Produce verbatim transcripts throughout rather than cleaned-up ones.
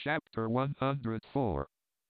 Chapter one hundred four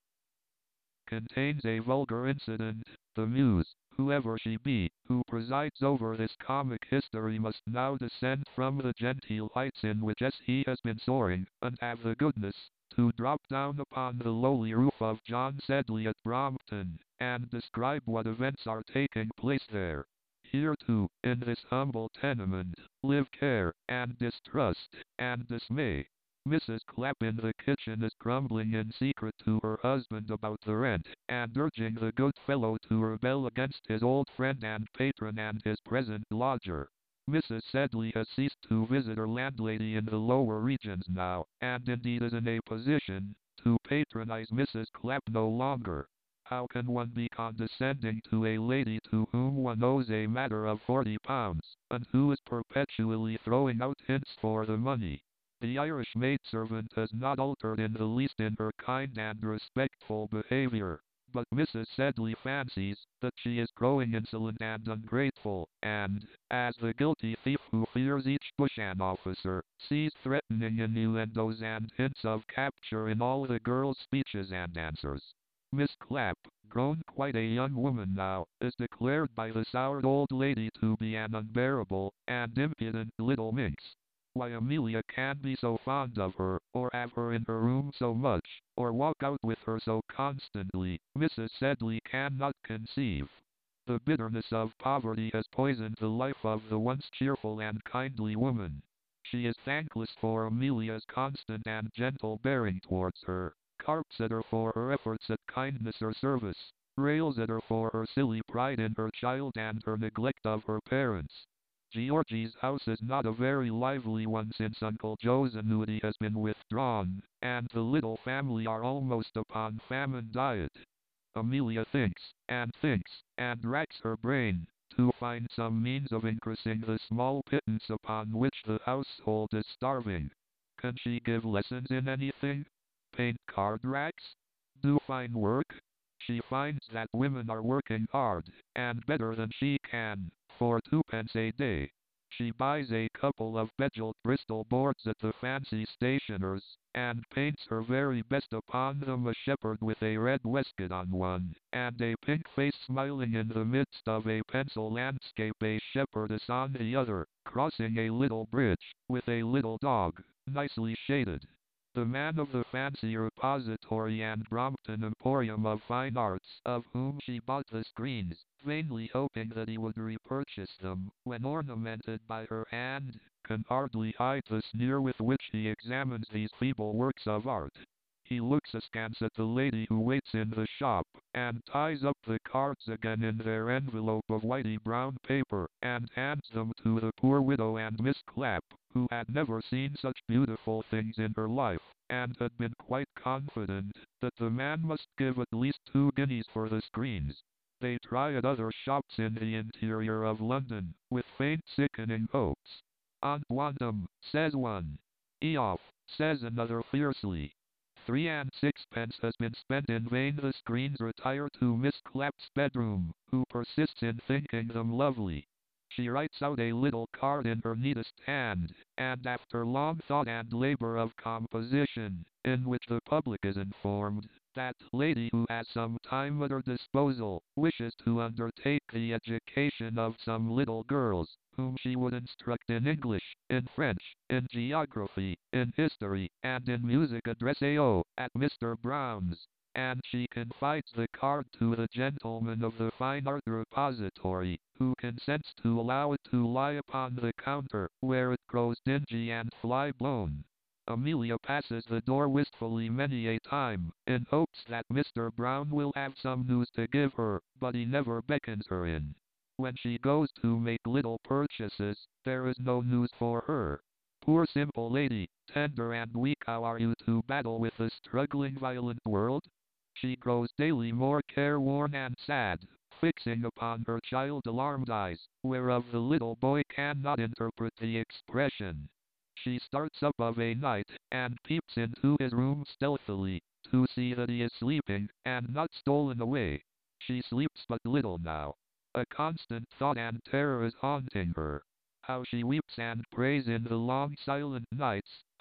contains a vulgar incident. The muse, whoever she be, who presides over this comic history must now descend from the genteel heights in which he has been soaring, and have the goodness to drop down upon the lowly roof of John Sedley at Brompton, and describe what events are taking place there. Here too, in this humble tenement, live care, and distrust, and dismay. Missus Clapp in the kitchen is grumbling in secret to her husband about the rent, and urging the good fellow to rebel against his old friend and patron and his present lodger. Missus Sedley has ceased to visit her landlady in the lower regions now, and indeed is in a position to patronize Missus Clapp no longer. How can one be condescending to a lady to whom one owes a matter of forty pounds, and who is perpetually throwing out hints for the money? The Irish maidservant has not altered in the least in her kind and respectful behavior, but Missus Sedley fancies that she is growing insolent and ungrateful, and, as the guilty thief who fears each bush an officer, sees threatening innuendos and hints of capture in all the girl's speeches and answers. Miss Clapp, grown quite a young woman now, is declared by the soured old lady to be an unbearable and impudent little minx. Why Amelia can be so fond of her, or have her in her room so much, or walk out with her so constantly, Missus Sedley cannot conceive. The bitterness of poverty has poisoned the life of the once cheerful and kindly woman. She is thankless for Amelia's constant and gentle bearing towards her, carps at her for her efforts at kindness or service, rails at her for her silly pride in her child and her neglect of her parents. Georgie's house is not a very lively one since Uncle Joe's annuity has been withdrawn, and the little family are almost upon famine diet. Amelia thinks, and thinks, and racks her brain, to find some means of increasing the small pittance upon which the household is starving. Can she give lessons in anything? Paint card racks? Do fine work? She finds that women are working hard, and better than she can, for twopence a day. She buys a couple of bejeweled Bristol boards at the fancy stationer's, and paints her very best upon them, a shepherd with a red waistcoat on one, and a pink face smiling in the midst of a pencil landscape, a shepherdess on the other, crossing a little bridge, with a little dog, nicely shaded. The man of the fancy repository and Brompton Emporium of Fine Arts, of whom she bought the screens, vainly hoping that he would repurchase them, when ornamented by her hand, can hardly hide the sneer with which he examines these feeble works of art. He looks askance at the lady who waits in the shop, and ties up the cards again in their envelope of whitey brown paper, and hands them to the poor widow and Miss Clapp, who had never seen such beautiful things in her life, and had been quite confident that the man must give at least two guineas for the screens. They try at other shops in the interior of London, with faint sickening hopes. "Aunt want 'em," says one. "E off," says another fiercely. Three and sixpence has been spent in vain. The screens retire to Miss Clapp's bedroom, who persists in thinking them lovely. She writes out a little card in her neatest hand, and after long thought and labor of composition, in which the public is informed, that lady who has some time at her disposal, wishes to undertake the education of some little girls, whom she would instruct in English, in French, in geography, in history, and in music, address A O at Mister Brown's, and she confides the card to the gentleman of the Fine Art Repository, who consents to allow it to lie upon the counter, where it grows dingy and fly-blown. Amelia passes the door wistfully many a time, in hopes that Mister Brown will have some news to give her, but he never beckons her in. When she goes to make little purchases, there is no news for her. Poor simple lady, tender and weak, how are you to battle with the struggling violent world? She grows daily more careworn and sad, fixing upon her child alarmed eyes, whereof the little boy cannot interpret the expression. She starts up of a night, and peeps into his room stealthily, to see that he is sleeping, and not stolen away. She sleeps but little now. A constant thought and terror is haunting her. How she weeps and prays in the long silent nights,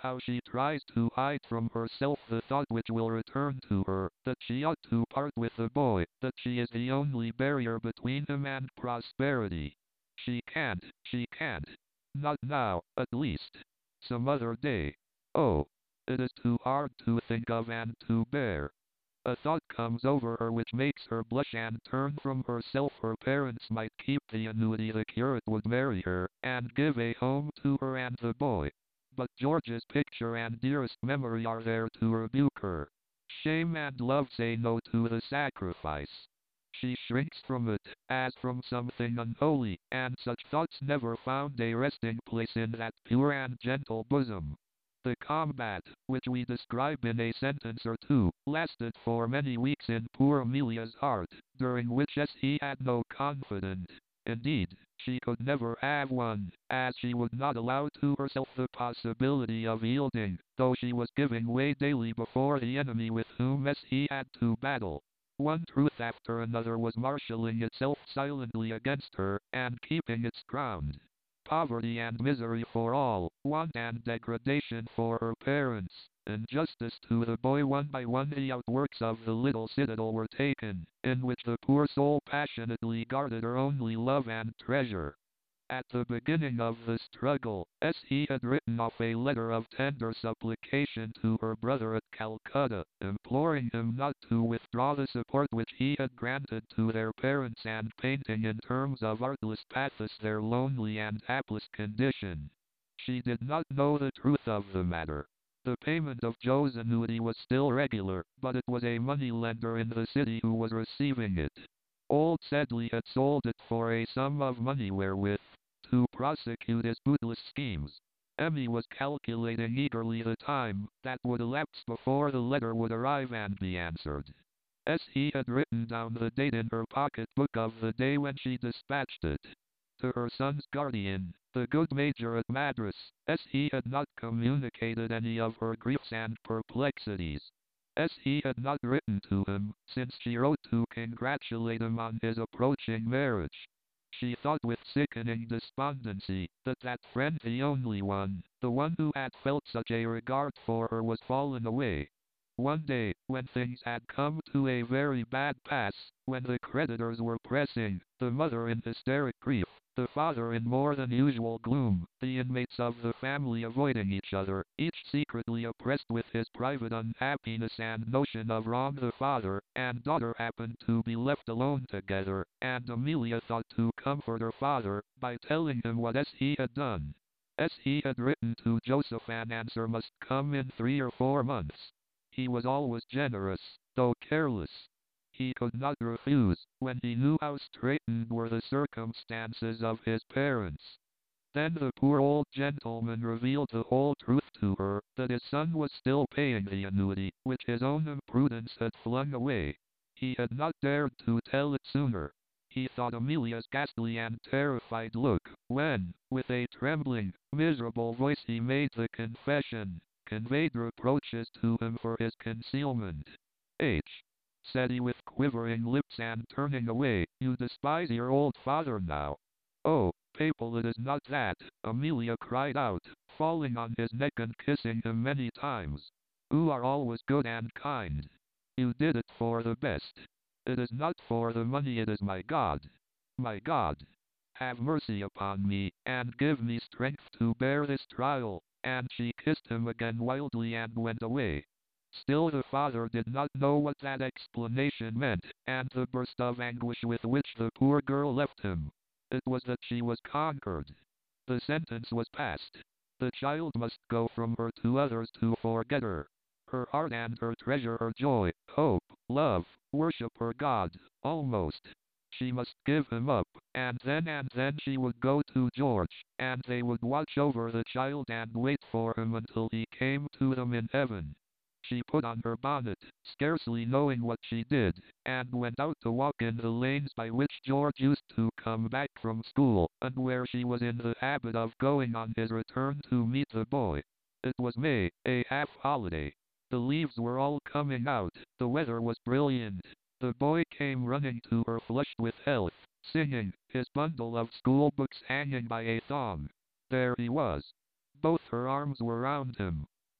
how she tries to hide from herself the thought which will return to her, that she ought to part with the boy, that she is the only barrier between him and prosperity. She can't, she can't. Not now, at least. Some other day. Oh, it is too hard to think of and to bear. A thought comes over her which makes her blush and turn from herself. Her parents might keep the annuity, the curate would marry her, and give a home to her and the boy. But George's picture and dearest memory are there to rebuke her. Shame and love say no to the sacrifice. She shrinks from it, as from something unholy, and such thoughts never found a resting place in that pure and gentle bosom. The combat, which we describe in a sentence or two, lasted for many weeks in poor Amelia's heart, during which as he had no confidant. Indeed, she could never have one, as she would not allow to herself the possibility of yielding, though she was giving way daily before the enemy with whom as he had to battle. One truth after another was marshalling itself silently against her, and keeping its ground. Poverty and misery for all, want and degradation for her parents, injustice to the boy. One by one the outworks of the little citadel were taken, in which the poor soul passionately guarded her only love and treasure. At the beginning of the struggle, as he had written off a letter of tender supplication to her brother at Calcutta, imploring him not to withdraw the support which he had granted to their parents, and painting in terms of artless pathos their lonely and hapless condition. She did not know the truth of the matter. The payment of Joe's annuity was still regular, but it was a money-lender in the city who was receiving it. Old Sedley had sold it for a sum of money wherewith to prosecute his bootless schemes. Emmy was calculating eagerly the time that would elapse before the letter would arrive and be answered. As he had written down the date in her pocket-book of the day when she dispatched it to her son's guardian, the good major at Madras, as he had not communicated any of her griefs and perplexities. As he had not written to him, since she wrote to congratulate him on his approaching marriage. She thought with sickening despondency that that friend, the only one, the one who had felt such a regard for her, was fallen away. One day, when things had come to a very bad pass, when the creditors were pressing, the mother in hysteric grief, the father in more than usual gloom, the inmates of the family avoiding each other, each secretly oppressed with his private unhappiness and notion of wrong, the father and daughter happened to be left alone together, and Amelia thought to comfort her father by telling him what as he had done. As he had written to Joseph, an answer must come in three or four months. He was always generous, though careless. He could not refuse, when he knew how straitened were the circumstances of his parents. Then the poor old gentleman revealed the whole truth to her, that his son was still paying the annuity, which his own imprudence had flung away. He had not dared to tell it sooner. He thought Amelia's ghastly and terrified look, when, with a trembling, miserable voice he made the confession, conveyed reproaches to him for his concealment. H. said he with quivering lips and turning away, you despise your old father now. Oh, Papal, it is not that, Amelia cried out, falling on his neck and kissing him many times. You are always good and kind. You did it for the best. It is not for the money, it is my God. My God, have mercy upon me, and give me strength to bear this trial. And she kissed him again wildly and went away. Still the father did not know what that explanation meant, and the burst of anguish with which the poor girl left him. It was that she was conquered. The sentence was passed. The child must go from her to others to forget her. Her heart and her treasure, her joy, hope, love, worship, her God, almost. She must give him up, and then and then she would go to George, and they would watch over the child and wait for him until he came to them in heaven. She put on her bonnet, scarcely knowing what she did, and went out to walk in the lanes by which George used to come back from school, and where she was in the habit of going on his return to meet the boy. It was May, a half-holiday. The leaves were all coming out, the weather was brilliant. The boy came running to her flushed with health, singing, his bundle of school books hanging by a thong. There he was. Both her arms were round him.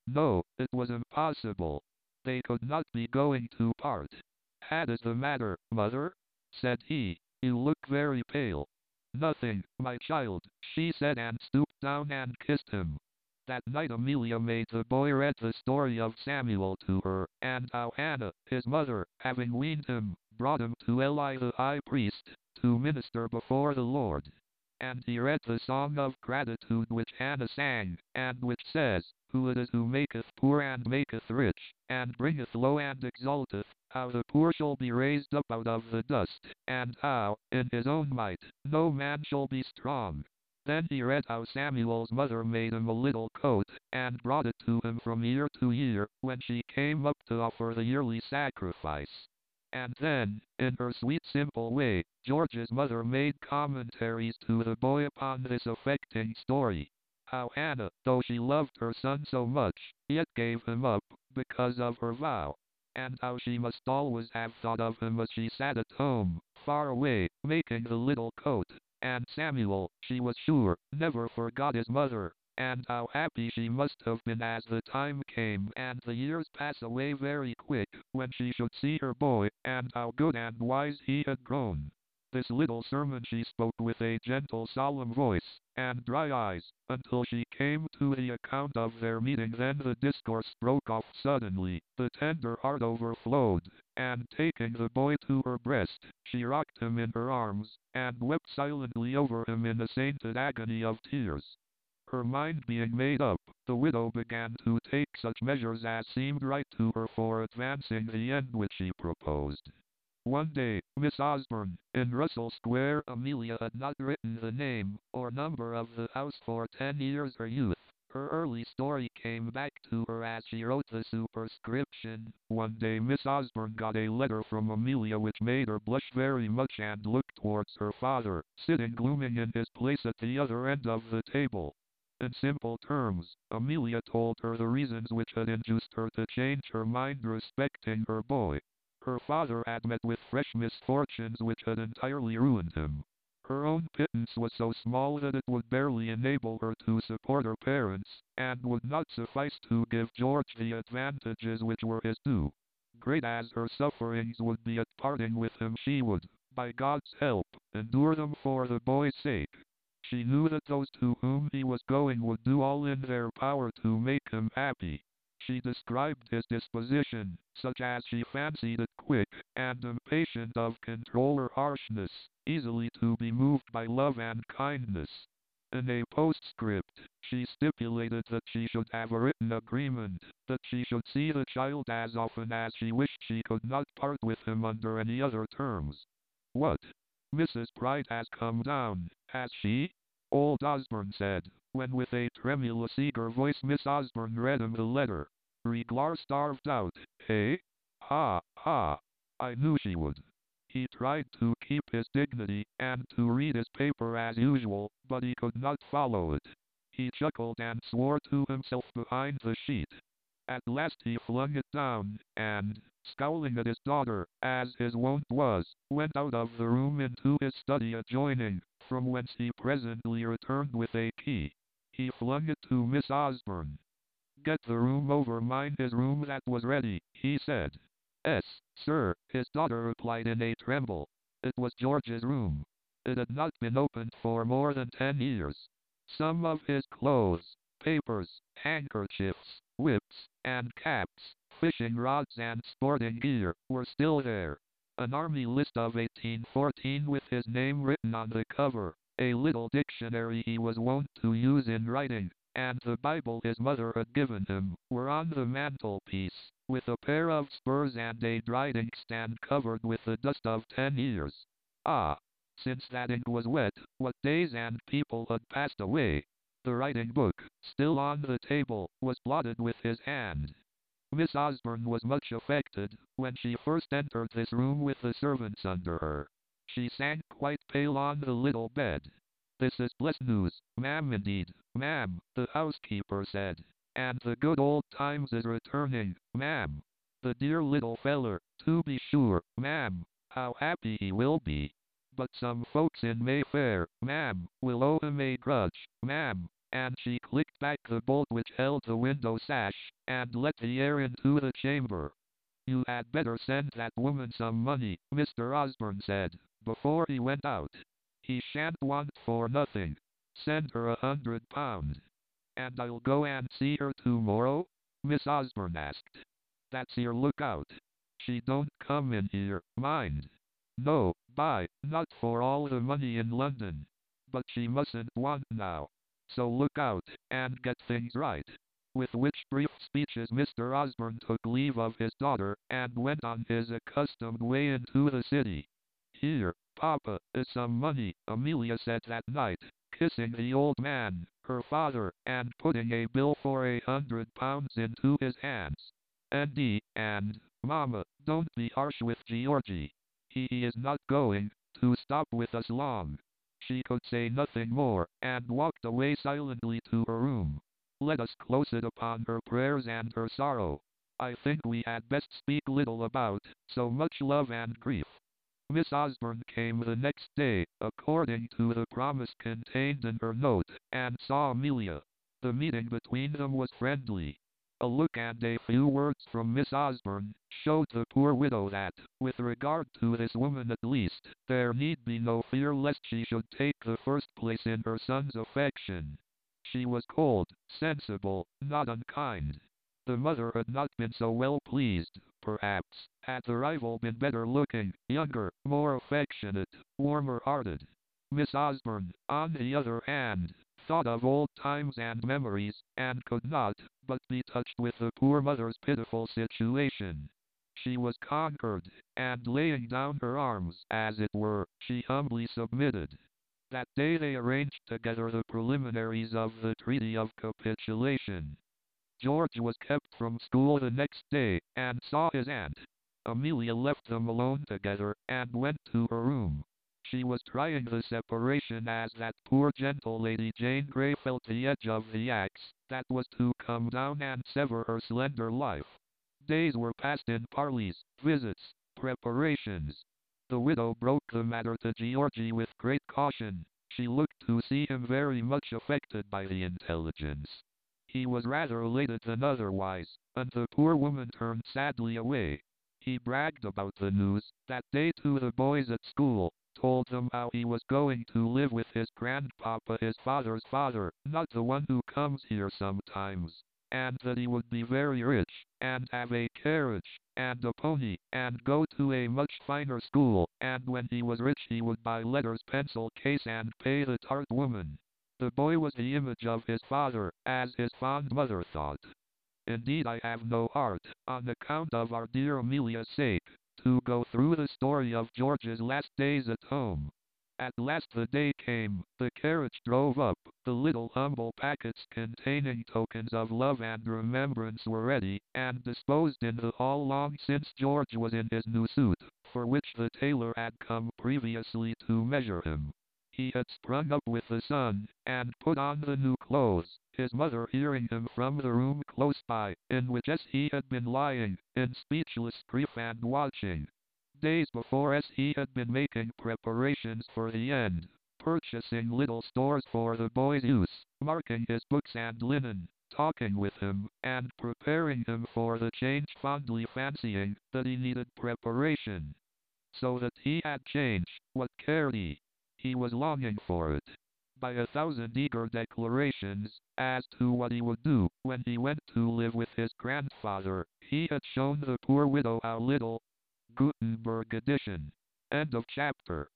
No, it was impossible. They could not be going to part. "What is the matter, mother?" said he. "You look very pale." "Nothing, my child," she said, and stooped down and kissed him. That night Amelia made the boy read the story of Samuel to her, and how Hannah, his mother, having weaned him, brought him to Eli the high priest, to minister before the Lord. And he read the song of gratitude which Hannah sang, and which says, "Who it is who maketh poor and maketh rich, and bringeth low and exalteth, how the poor shall be raised up out of the dust, and how, in his own might, no man shall be strong." Then he read how Samuel's mother made him a little coat, and brought it to him from year to year, when she came up to offer the yearly sacrifice. And then, in her sweet simple way, George's mother made commentaries to the boy upon this affecting story. How Hannah, though she loved her son so much, yet gave him up, because of her vow. And how she must always have thought of him as she sat at home, far away, making the little coat. And Samuel, she was sure, never forgot his mother. And how happy she must have been as the time came and the years pass away very quick, when she should see her boy, and how good and wise he had grown. This little sermon she spoke with a gentle solemn voice, and dry eyes, until she came to the account of their meeting. Then the discourse broke off suddenly, the tender heart overflowed, and taking the boy to her breast, she rocked him in her arms, and wept silently over him in a sainted agony of tears. Her mind being made up, the widow began to take such measures as seemed right to her for advancing the end which she proposed. One day, Miss Osborne, in Russell Square. Amelia had not written the name or number of the house for ten years her youth. Her early story came back to her as she wrote the superscription. One day Miss Osborne got a letter from Amelia which made her blush very much and looked towards her father, sitting glooming in his place at the other end of the table. In simple terms, Amelia told her the reasons which had induced her to change her mind respecting her boy. Her father had met with fresh misfortunes which had entirely ruined him. Her own pittance was so small that it would barely enable her to support her parents, and would not suffice to give George the advantages which were his due. Great as her sufferings would be at parting with him, she would, by God's help, endure them for the boy's sake. She knew that those to whom he was going would do all in their power to make him happy. She described his disposition, such as she fancied it quick, and impatient of control or harshness, easily to be moved by love and kindness. In a postscript, she stipulated that she should have a written agreement, that she should see the child as often as she wished. She could not part with him under any other terms. "What? Missus Pride has come down, has she?" old Osborne said, when with a tremulous eager voice Miss Osborne read him the letter. "Reglar starved out, eh? Ha, ha! I knew she would." He tried to keep his dignity, and to read his paper as usual, but he could not follow it. He chuckled and swore to himself behind the sheet. At last he flung it down, and, scowling at his daughter, as his wont was, went out of the room into his study adjoining, from whence he presently returned with a key. He flung it to Miss Osborne. "Get the room over mine." "His room that was ready," he said. "Yes, sir," his daughter replied in a tremble. It was George's room. It had not been opened for more than ten years. Some of his clothes, papers, handkerchiefs, whips, and caps, fishing rods and sporting gear, were still there. An army list of eighteen fourteen with his name written on the cover, a little dictionary he was wont to use in writing, and the Bible his mother had given him, were on the mantelpiece, with a pair of spurs and a dried inkstand covered with the dust of ten years. Ah! Since that ink was wet, what days and people had passed away! The writing book, still on the table, was blotted with his hand. Miss Osborne was much affected, when she first entered this room with the servants under her. She sank quite pale on the little bed. "This is blessed news, ma'am, indeed, ma'am," the housekeeper said. "And the good old times is returning, ma'am. The dear little feller, to be sure, ma'am, how happy he will be. But some folks in Mayfair, ma'am, will owe him a grudge, ma'am, and she clicked back the bolt which held the window sash, and let the air into the chamber. "You had better send that woman some money," Mister Osborne said, before he went out. "He shan't want for nothing. Send her a hundred pound." "And I'll go and see her to-morrow?" Miss Osborne asked. "That's your lookout. She don't come in here, mind. No, bye, not for all the money in London. But she mustn't want now. So look out, and get things right." With which brief speeches Mister Osborne took leave of his daughter, and went on his accustomed way into the city. "Here, Papa, is some money," Amelia said that night, kissing the old man, her father, and putting a bill for a hundred pounds into his hands. "And he, and, Mamma, don't be harsh with Georgie. He is not going to stop with us long." She could say nothing more, and walked away silently to her room. Let us close it upon her prayers and her sorrow. I think we had best speak little about so much love and grief. Miss Osborne came the next day, according to the promise contained in her note, and saw Amelia. The meeting between them was friendly. A look and a few words from Miss Osborne showed the poor widow that, with regard to this woman at least, there need be no fear lest she should take the first place in her son's affection. She was cold, sensible, not unkind. The mother had not been so well pleased, perhaps, had the rival been better looking, younger, more affectionate, warmer hearted. Miss Osborne, on the other hand, thought of old times and memories, and could not but be touched with the poor mother's pitiful situation. She was conquered, and laying down her arms, as it were, she humbly submitted. That day they arranged together the preliminaries of the Treaty of Capitulation. George was kept from school the next day, and saw his aunt. Amelia left them alone together, and went to her room. She was trying the separation as that poor gentle Lady Jane Grey felt the edge of the axe that was to come down and sever her slender life. Days were passed in parleys, visits, preparations. The widow broke the matter to Georgie with great caution. She looked to see him very much affected by the intelligence. He was rather elated than otherwise, and the poor woman turned sadly away. He bragged about the news that day to the boys at school, told them how he was going to live with his grandpapa, his father's father, not the one who comes here sometimes, and that he would be very rich, and have a carriage, and a pony, and go to a much finer school, and when he was rich he would buy letters, pencil case, and pay the tart woman. The boy was the image of his father, as his fond mother thought. Indeed, I have no heart, on account of our dear Amelia's sake, to go through the story of George's last days at home. At last the day came, the carriage drove up, the little humble packets containing tokens of love and remembrance were ready, and disposed in the hall long since George was in his new suit, for which the tailor had come previously to measure him. He had sprung up with the sun, and put on the new clothes, his mother hearing him from the room close by, in which as he had been lying, in speechless grief and watching. Days before as he had been making preparations for the end, purchasing little stores for the boy's use, marking his books and linen, talking with him, and preparing him for the change, fondly fancying that he needed preparation. So that he had change, what cared he? He was longing for it. By a thousand eager declarations as to what he would do when he went to live with his grandfather, he had shown the poor widow how little. Gutenberg edition. End of chapter.